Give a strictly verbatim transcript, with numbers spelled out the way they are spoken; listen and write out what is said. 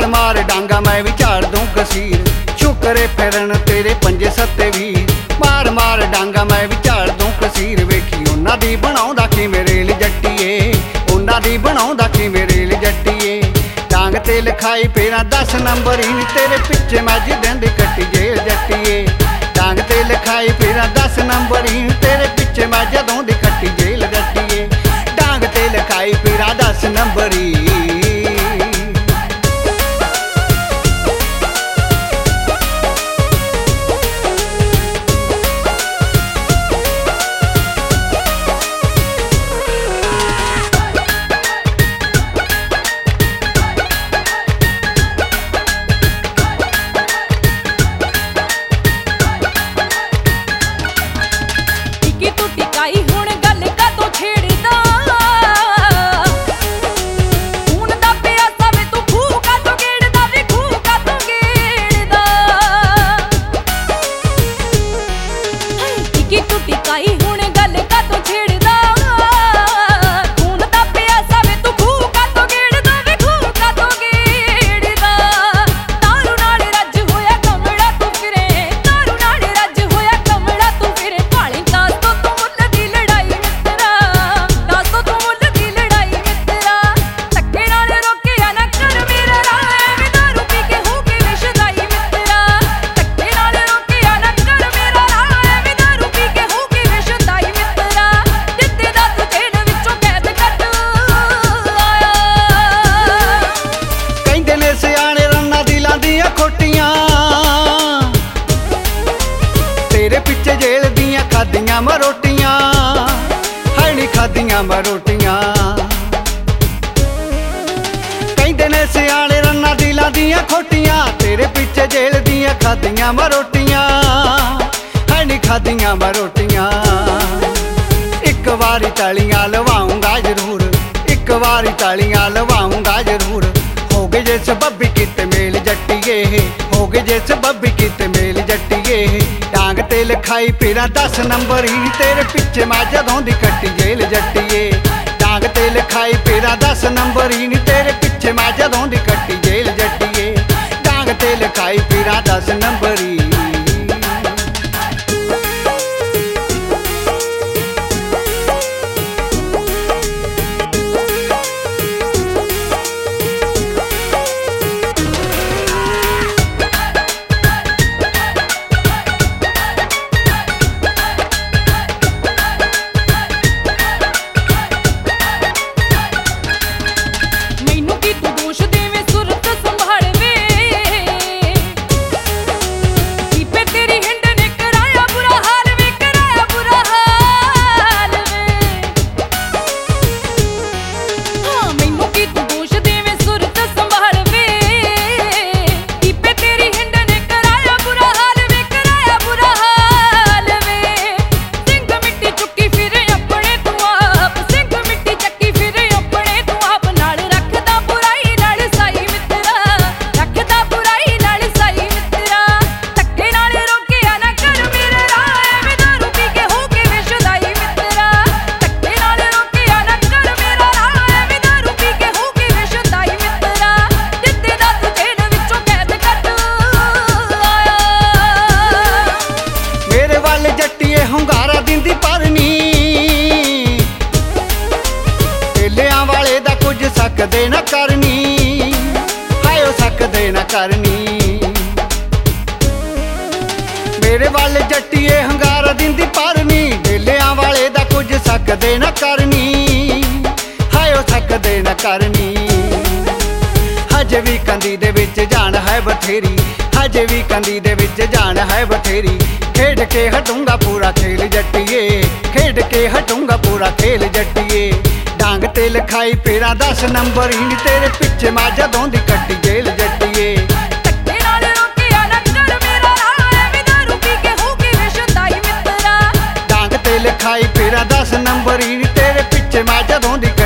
मार डांगा मैं भी झाड़ दूं कसीर, शुक्र फिरन तेरे पंजे सत्ते वीर। मार मार डांगा मैं भी झाड़ दूं कसीर, वेखी उन्हां दी बनाउंदा किवें रेल जट्टीए, उन्हां दी बनाउंदा किवें रेल जट्टीए। डांग ते लिखाई फेरा दस नंबर ही तेरे पिछे मैं जिदन दी कट्टी जेल जट्टीए। डांग ते लिखाई फेरा दस नंबर ही तेरे पिछे मैं जदों दी कट्टी जेल जट्टीए। डांग ते लिखाई फेरा दस नंबर ही। तेरे पिछे जेल दियां खादियां मरोटियां है नी खादियां मरोटियां। कहंदे ने सियाणे रन्ना दिलां दियां खोटियां, तेरे पिछे जेल दियां खादियां मरोटियां है नी खादियां मरोटियां। एक बारी तालियां लवाऊंगा जरूर, एक बारी तालियां लवाऊंगा जरूर। हो गए जिस बब्बी किते मेल जट्टीए, हो गए जिस बब्बी किते मेल जट्टीए। डांग ते लिखाई फेरा दस नंबर ही तेरे पिछे मैं जदों दी कट्टी जेल जट्टीए। डांग ते लिखाई फेरा दस नंबर ही तेरे पिछे मैं जदों दी कट्टी जेल जट्टीए। डांग ते लिखाई फेरा दस नंबर ही। सकदे न करनी हाय ओ सकदे न करनी। मेरे वाले जट्टीए हंगारा दिंदी परनी, बेलियां वाले दा कुछ सकदे न करनी हाय ओ सकदे न करनी। हजे भी कंदी दे विच जान है बथेरी, हजे भी कंदी दे विच जान है बथेरी। खेड के हटूंगा पूरा खेल जट्टीए, खेड के हटूंगा पूरा खेल जट्टीए। डांग ते लिखाई फेरा दस नंबर ही तेरे पिछे मैं जदों दी कट्टी जेल जट्टीए। डांग ते लिखाई फेरा दस नंबर ही तेरे पिछे मैं जदों दी